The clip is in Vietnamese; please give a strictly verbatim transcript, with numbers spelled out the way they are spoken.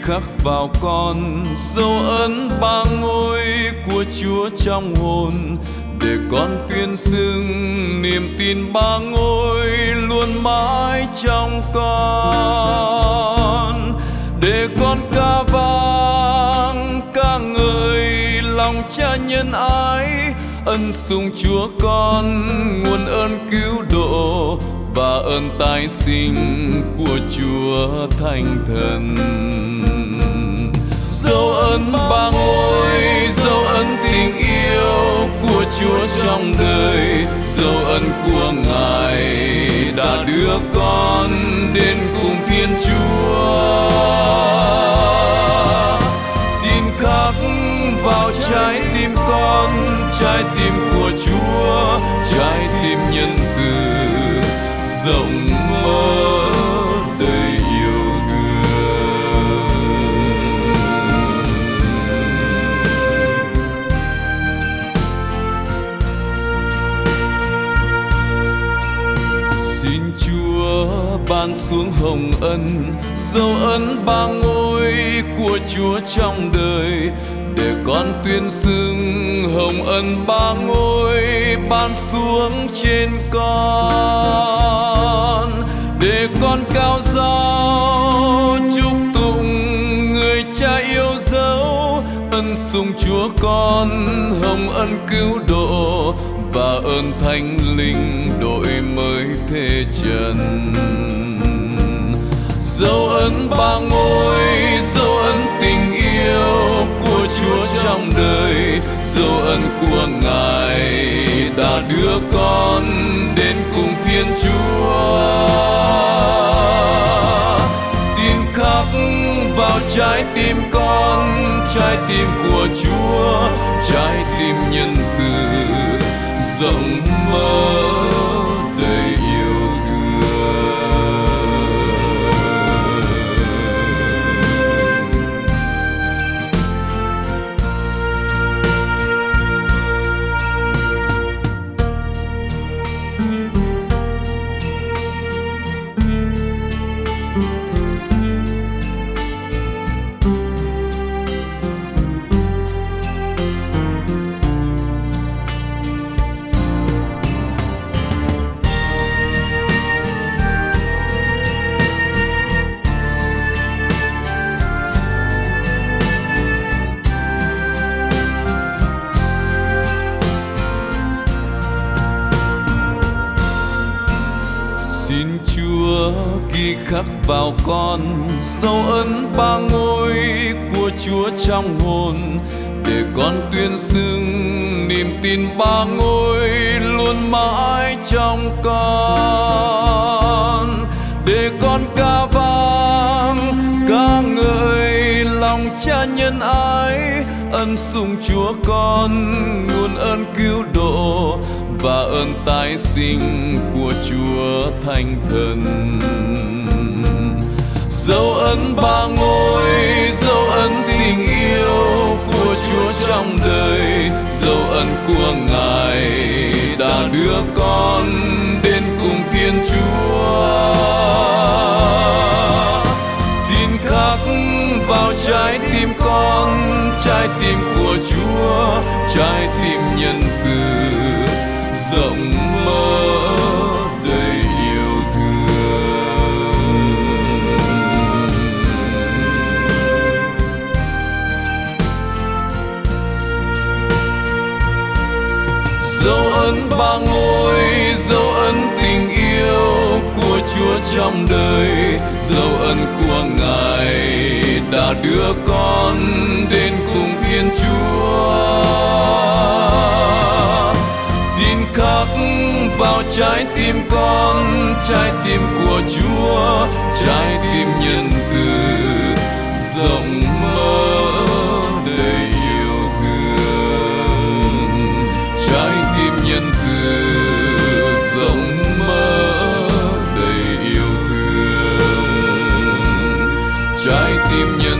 khắc vào con dấu ấn ba ngôi của Chúa trong hồn, để con tuyên xưng niềm tin ba ngôi luôn mãi trong con, để con ca vang ca ngợi lòng Cha nhân ái, ân sủng Chúa con nguồn ơn cứu độ và ơn tái sinh của Chúa Thánh Thần. Dấu ấn ba ngôi, dấu ấn tình yêu của Chúa trong đời, dấu ấn của Ngài đã đưa con đến cùng Thiên Chúa. Xin khắc vào trái tim con, trái tim của Chúa, trái tim nhân từ rộng mơ đầy yêu thương. Xin Chúa ban xuống hồng ân, dấu ấn ba ngôi của Chúa trong đời, để con tuyên xưng hồng ân ba ngôi ban xuống trên con, để con cao dao chúc tụng người Cha yêu dấu, ân sủng Chúa con hồng ân cứu độ và ơn Thánh Linh đổi mới thế trần. Dấu ấn ba ngôi, dấu ấn tình yêu của Chúa trong đời, dấu ấn của Ngài đã đưa con đến cùng Thiên Chúa. Xin khắc vào trái tim con, trái tim của Chúa, trái tim nhân từ rộng mơ đầy yêu Xin Chúa ghi khắc vào con dấu ấn ba ngôi của Chúa trong hồn, để con tuyên xưng niềm tin ba ngôi luôn mãi trong con, để con ca vang ca ngợi lòng Cha nhân ái, ân sủng Chúa con nguồn ơn cứu độ và ơn tái sinh của Chúa Thánh Thần. Dấu ấn ba ngôi, dấu ấn tình yêu của Chúa trong đời, dấu ấn của Ngài đã đưa con đến cùng Thiên Chúa. Xin khắc vào trái tim con, trái tim của Chúa, trái tim nhân từ rộng mơ đầy yêu thương. Dấu ấn ba ngôi, dấu ấn tình yêu của Chúa trong đời, dấu ấn của Ngài đã đưa con đến cùng Thiên Chúa. Xin khắc vào trái tim con, trái tim của Chúa, trái tim nhân từ rộng mơ đầy yêu thương. Trái tim nhân từ rộng mơ đầy yêu thương. Trái tim nhân